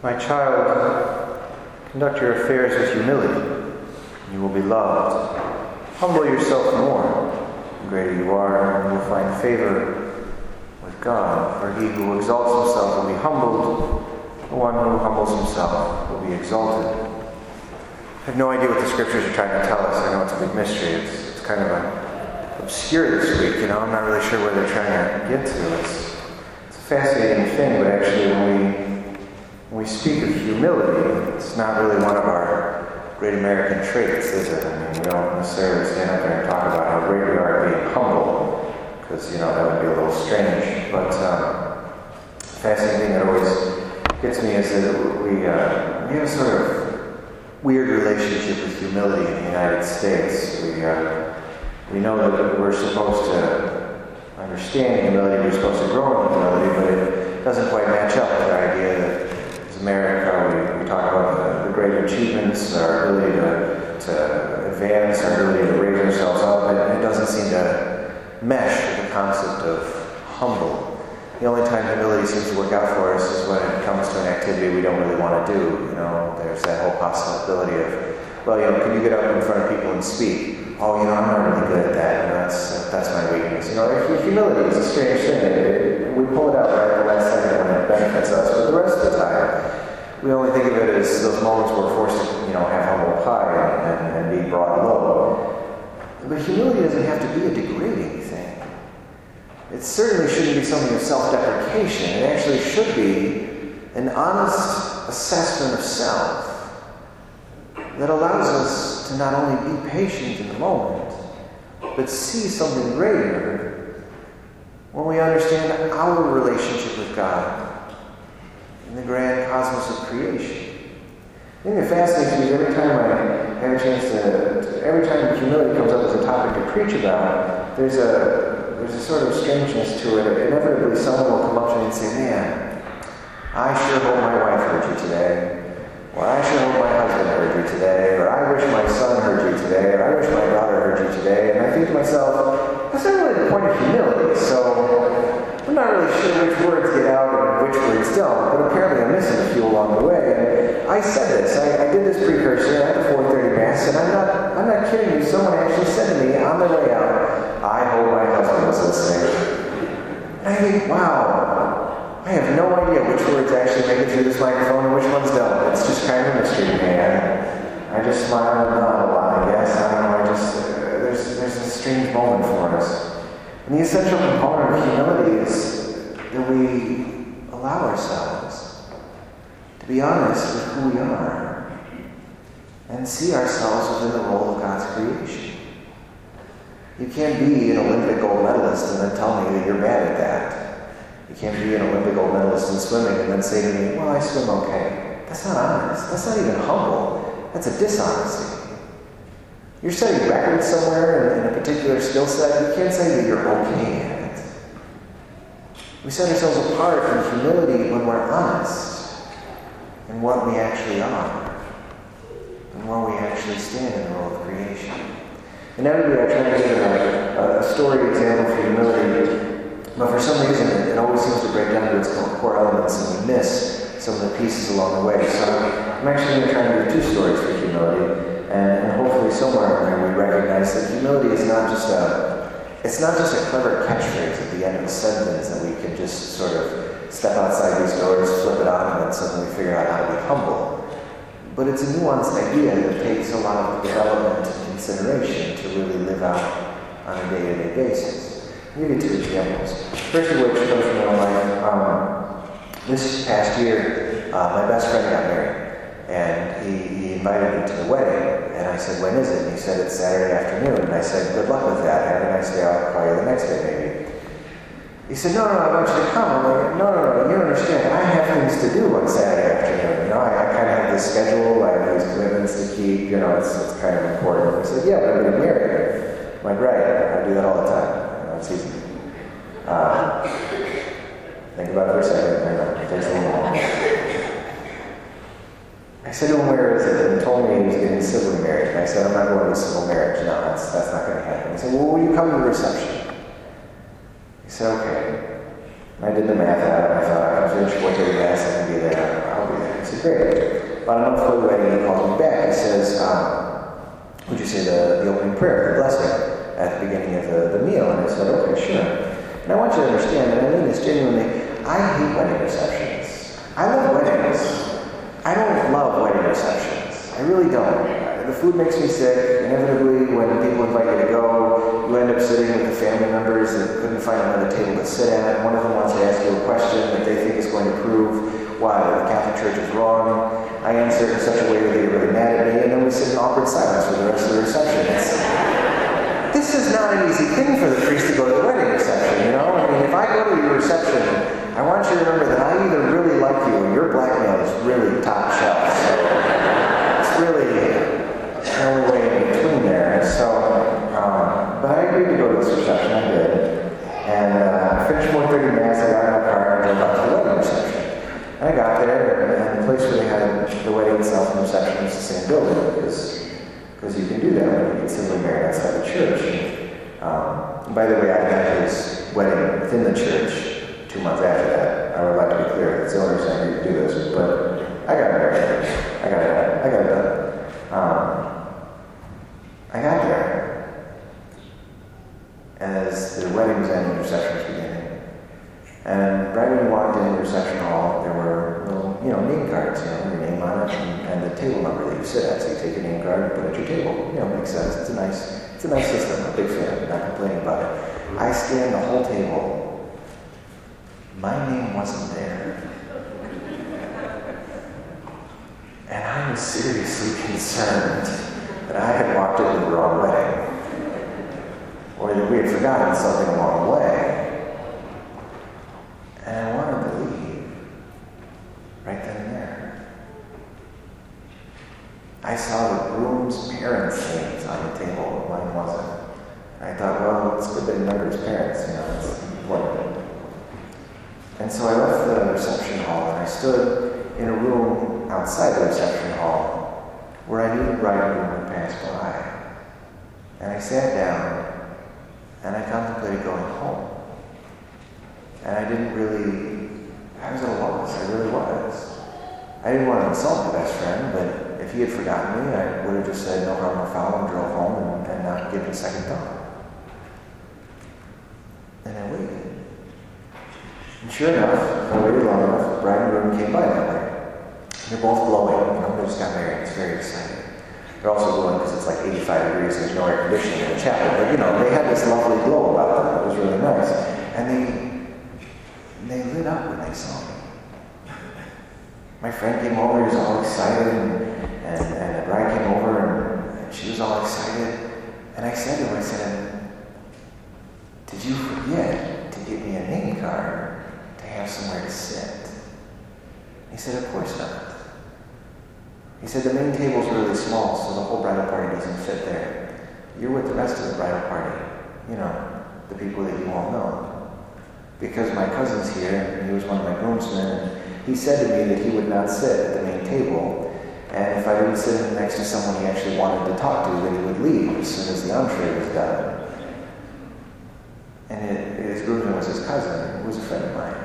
My child, conduct your affairs with humility, and you will be loved. Humble yourself more. The greater you are, you will find favor with God. For he who exalts himself will be humbled. The one who humbles himself will be exalted. I have no idea what the scriptures are trying to tell us. I know it's a big mystery. It's kind of obscure this week. I'm not really sure where they're trying to get to. It's a fascinating thing, but actually when we speak of humility, it's not really one of our great American traits, is it? We don't necessarily stand up there and talk about how great we are at being humble, because, that would be a little strange. But the fascinating thing that always gets me is that we have a sort of weird relationship with humility in the United States. We know that we're supposed to understand humility, we're supposed to grow in humility, but it doesn't quite match up with the idea that America, we talk about the great achievements, our ability to advance, our ability to raise ourselves up, and it doesn't seem to mesh with the concept of humble. The only time humility seems to work out for us is when it comes to an activity we don't really want to do. There's that whole possibility of, can you get up in front of people and speak? Oh, I'm not really good at that, that's my weakness. Humility is a strange thing. We pull it out right at the last second when it benefits us, but the rest of the time, we only think of it as those moments where we're forced to, have humble pie and be brought low. But humility doesn't have to be a degrading thing. It certainly shouldn't be something of self-deprecation. It actually should be an honest assessment of self that allows us to not only be patient in the moment, but see something greater when we understand our relationship with God in the grand cosmos of creation. I think it fascinates me every time I have a chance every time humility comes up as a topic to preach about, there's a sort of strangeness to it. Inevitably someone will come up to me and say, man, I sure hope my wife heard you today. Or I sure hope my husband heard you today, or I wish my son heard you today, or I wish my daughter heard you today. And I think to myself, that's not really the point of humility, so I'm not really sure which words get out and which words don't, but apparently I'm missing a few along the way. And I said this, I did this precursor at the 4:30 Mass, and I'm not kidding you, someone actually said to me on the way out, I hope my husband was listening. And I think, wow, I have no idea which words actually make it through this microphone and which ones don't. It's just kind of a mystery, man. I just smile and nod a lot, I guess. I don't know, there's a strange moment for us. And the essential component of humility is that we allow ourselves to be honest with who we are and see ourselves within the role of God's creation. You can't be an Olympic gold medalist and then tell me that you're bad at that. You can't be an Olympic gold medalist in swimming and then say to me, well, I swim okay. That's not honest. That's not even humble. That's a dishonesty. You're setting records somewhere in a particular skill set. You can't say that you're okay at it. We set ourselves apart from humility when we're honest in what we actually are and where we actually stand in the role of creation. Inevitably, I try to give a story example for humility. But for some reason, it always seems to break down to its core elements, and we miss some of the pieces along the way. So I'm actually going to try and do two stories for humility, and hopefully somewhere in there we recognize that humility is not just a clever catchphrase at the end of a sentence that we can just sort of step outside these doors, flip it on, and then suddenly figure out how to be humble. But it's a nuanced idea that takes a lot of development and consideration to really live out on a day-to-day basis. I'll give you two examples. First of which comes from my life. This past year, my best friend got married, and he invited me to the wedding. And I said, when is it? And he said, it's Saturday afternoon. And I said, good luck with that. Have a nice day. I'll call you the next day, maybe. He said, no, I want you to come. I'm like, no, you don't understand. I have things to do on Saturday afternoon. I kind of have this schedule. I have these commitments to keep. It's kind of important. He said, yeah, but I'm getting married. I'm like, right. I do that all the time. It's easy. Think about it for a second. I know, it takes a little while. I said to him, where is it? And he told me he was getting civilly married. And I said, I'm not going to a civil marriage. No, that's not going to happen. He said, well, will you come to the reception? He said, okay. And I did the math out, and I thought, I can finish quarterly mass, I can be there, I'll be there. I said, great. About a month before the wedding, he calls me back. He says, would you say the opening prayer, the blessing, at the beginning of the meal? And I said, okay, sure. And I want you to understand, and I mean this genuinely, I hate wedding receptions. I love weddings. I don't love wedding receptions. I really don't. The food makes me sick. Inevitably, when people invite you to go, you end up sitting with the family members that couldn't find another table to sit at. One of them wants to ask you a question that they think is going to prove why the Catholic Church is wrong. I answer it in such a way that they get really mad at me, and then we sit in awkward silence for the rest of the reception. This is not an easy thing for the priest to go to the wedding reception, you know? I mean, if I go to your reception, I want you to remember that I either really like you or your blackmail is really top shelf. So it's really the only way in between there. So, but I agreed to go to this reception. I did. And I finished 1:30 Mass. I got in my car and drove out to the wedding reception. And I got there, and the place where they had the wedding itself and the reception was the same building, because you can do that when you get civilly married outside the church. By the way, I got his wedding within the church 2 months after that. I would like to be clear, it's the only reason I need to do this, but I got married. I got it done. I got there as the wedding was ending, the reception was beginning. And right when you walked into the reception hall, there were little, name cards, your name on it, and the table number that you sit at. So you take your name card and put it at your table. Makes sense. It's a nice system. I'm a big fan. I'm not complaining about it. I scanned the whole table. My name wasn't there. And I was seriously concerned that I had walked into the wrong wedding, or that we had forgotten something along the way. And I wanted to leave right then and there. I saw the groom's parents' names on the table, but mine wasn't. I thought, well, it's good that he remembers his parents, it's important. And so I left the reception hall, and I stood in a room outside the reception hall where I knew the bridegroom would pass by. And I sat down, and I contemplated going home. And I was at a loss, I really was. I didn't want to insult my best friend, but if he had forgotten me, I would have just said no harm, no foul, and drove home and not given a second thought. And I waited. And sure enough, I waited long enough, the bride and groom came by that way. They're both glowing, they just got married, it's very exciting. They're also glowing because it's like 85 degrees, there's no air conditioning in the chapel, but they had this lovely glow about them, it was really nice. And they lit up when they saw me. My friend came over, he was all excited, and the bride came over, and she was all excited. And I said to him, did you forget to give me a name card to have somewhere to sit? He said, of course not. He said, the main table's really small, so the whole bridal party doesn't fit there. You're with the rest of the bridal party, the people that you all know. Because my cousin's here, and he was one of my groomsmen, and he said to me that he would not sit at the main table, and if I didn't sit next to someone he actually wanted to talk to, then he would leave as soon as the entree was done. And his groomsman was his cousin, who was a friend of mine.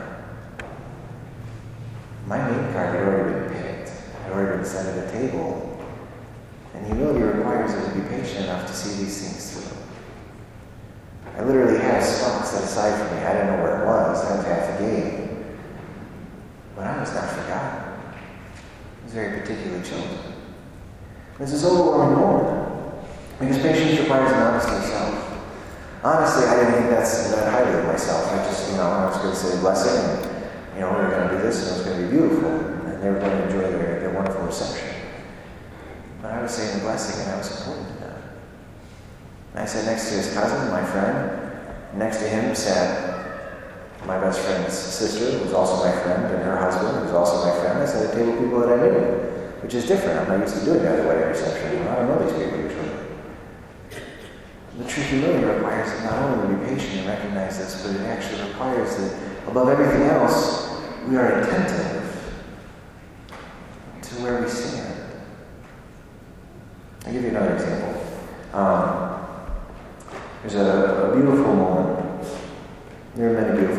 My name card had already been picked, had already been set at a table, and humility requires us to be patient enough to see these things through. I literally had a spot set aside for me. I didn't know where it was. That was half the game. But I was not forgotten. I was very particularly chosen. This is overwhelming moment. Because patience requires an honest self. Honestly, I didn't think that highly of myself. I just, I was going to say a blessing, and, we were going to do this, and it was going to be beautiful, and they were going to enjoy their wonderful reception. But I was saying the blessing, and I was important to them. And I sat next to his cousin, my friend. Next to him sat my best friend's sister, who was also my friend, and her husband, who was also my friend. I sat at a table of people that I knew, which is different. I'm not used to doing that at a wedding reception. I don't know these people usually. The true humility requires that not only we be patient and recognize this, but it actually requires that, above everything else, we are attentive to where we stand. I'll give you another example. There's a beautiful moment. There are many beautiful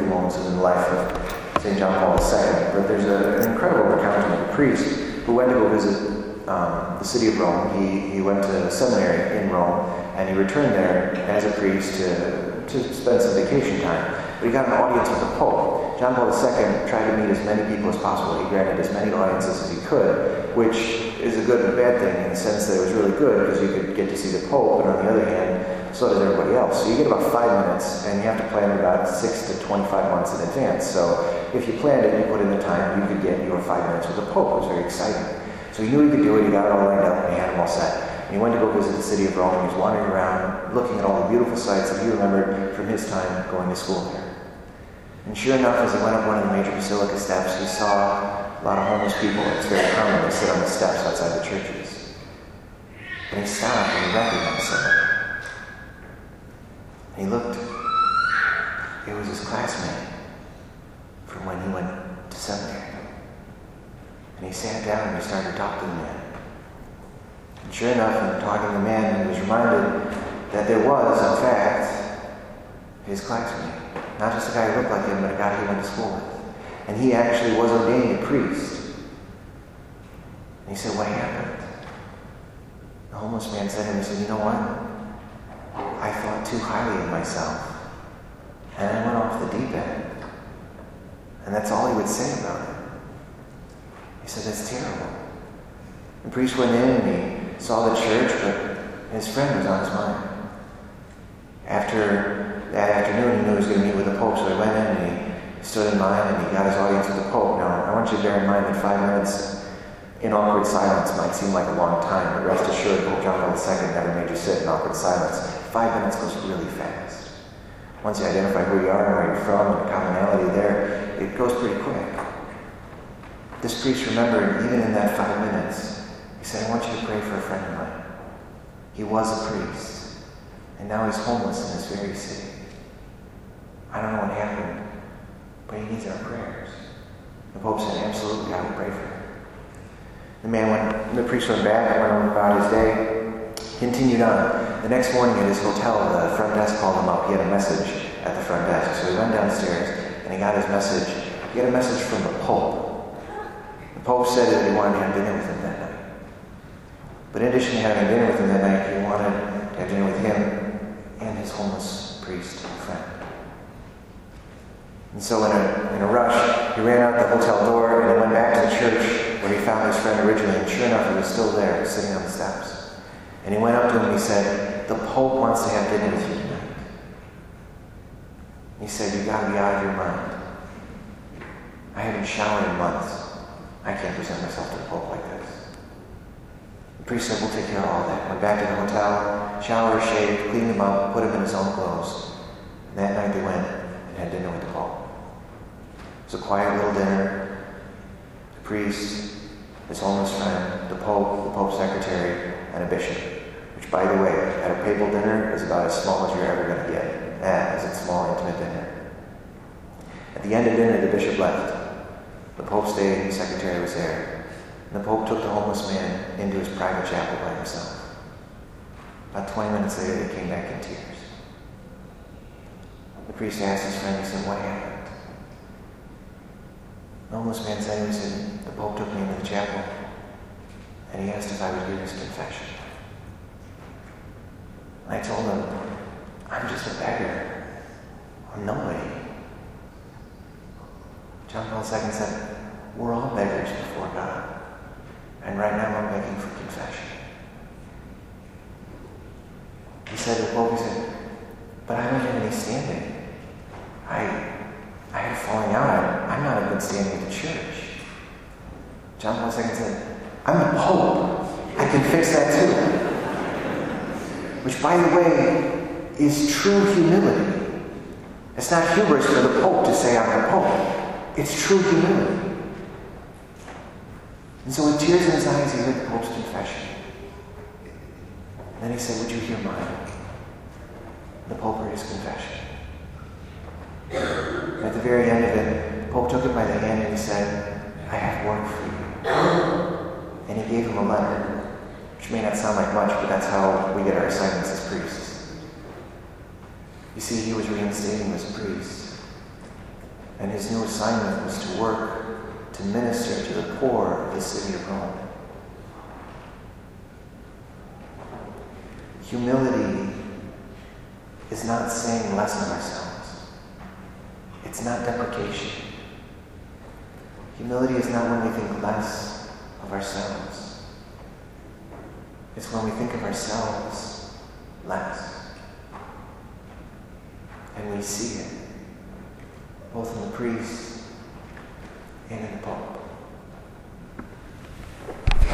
moments in the life of St. John Paul II, but there's an incredible account of a priest who went to go visit the city of Rome. He went to seminary in Rome, and he returned there as a priest to spend some vacation time. But he got an audience with the Pope. John Paul II tried to meet as many people as possible. He granted as many audiences as he could, which is a good and a bad thing in the sense that it was really good because you could get to see the Pope, but on the other hand, so does everybody else. So you get about 5 minutes, and you have to plan it about 6 to 25 months in advance. So if you planned it and you put in the time, you could get your 5 minutes with the Pope. It was very exciting. So he knew he could do it. He got it all lined up, and he had them all set. And he went to go visit the city of Rome, and he was wandering around, looking at all the beautiful sights that he remembered from his time going to school there. And sure enough, as he went up one of the major basilica steps, he saw a lot of homeless people. It's very common to sit on the steps outside the churches. And he stopped and he recognized somebody. And he looked. It was his classmate from when he went to seminary. And he sat down and he started to talk to the man. And sure enough, in talking to the man, he was reminded that there was, in fact, his classmate. Not just a guy who looked like him, but a guy he went to school with. And he actually was ordained a priest. And he said, "What happened?" The homeless man said to him, he said, "You know what? I thought too highly of myself. And I went off the deep end." And that's all he would say about it. He said, "That's terrible." The priest went in and he saw the church, but his friend was on his mind. After that afternoon, he knew he was going to meet with the Pope, so he went in and he stood in line and he got his audience with the Pope. Now, I want you to bear in mind that 5 minutes in awkward silence might seem like a long time, but rest assured, Pope John Paul II never made you sit in awkward silence. 5 minutes goes really fast. Once you identify who you are and where you're from and the commonality there, it goes pretty quick. This priest remembered, even in that 5 minutes, he said, "I want you to pray for a friend of mine. He was a priest, and now he's homeless in this very city. I don't know what happened, but he needs our prayers." The Pope said, "Absolutely, I will pray for him." The priest went back and went on about his day, continued on. The next morning at his hotel, the front desk called him up. He had a message at the front desk. So he went downstairs and he got his message. He had a message from the Pope. The Pope said that he wanted to have dinner with him that night. But in addition to having dinner with him that night, he wanted to have dinner with him and his homeless priest friend. And so in a rush, he ran out the hotel door and he went back to the church where he found his friend originally. And sure enough, he was still there, sitting on the steps. And he went up to him and he said, "The Pope wants to have dinner with you tonight." He said, "You've got to be out of your mind. I haven't showered in months. I can't present myself to the Pope like this." The priest said, "We'll take care of all that." Went back to the hotel, showered, shaved, cleaned him up, put him in his own clothes. And that night they went and had dinner with the Pope. It was a quiet little dinner. The priest, his homeless friend, the Pope's secretary, and a bishop. Which, by the way, at a papal dinner is about as small as you're ever going to get. As a small, intimate dinner. At the end of dinner, the bishop left. The Pope stayed, the secretary was there. And the Pope took the homeless man into his private chapel by himself. About 20 minutes later, they came back in tears. The priest asked his friend, he said, "What happened?" The homeless man said, "The Pope took me into the chapel, and he asked if I would hear his confession. And I told him, I'm just a beggar. I'm nobody." John Paul II said, "We're all beggars before God. And right now I'm begging for confession." He said to the Pope, he said, "But I don't have any standing. I had a falling out. I'm not in good standing with the church." John Paul II said, "I'm the Pope. I can fix that too." Which, by the way, is true humility. It's not hubris for the Pope to say, "I'm the Pope." It's true humility. And so with tears in his eyes, he heard the Pope's confession. And then he said, "Would you hear mine?" The Pope heard his confession. And at the very end of it, the Pope took him by the hand and he said, "I have work for you." And he gave him a letter, which may not sound like much, but that's how we get our assignments as priests. You see, he was reinstating as a priest. and his new assignment was to work to minister to the poor of the city of Rome. Humility is not saying less of ourselves. It's not deprecation. Humility is not when we think less of ourselves. It's when we think of ourselves less. And we see it, both in the priest and in the Pope.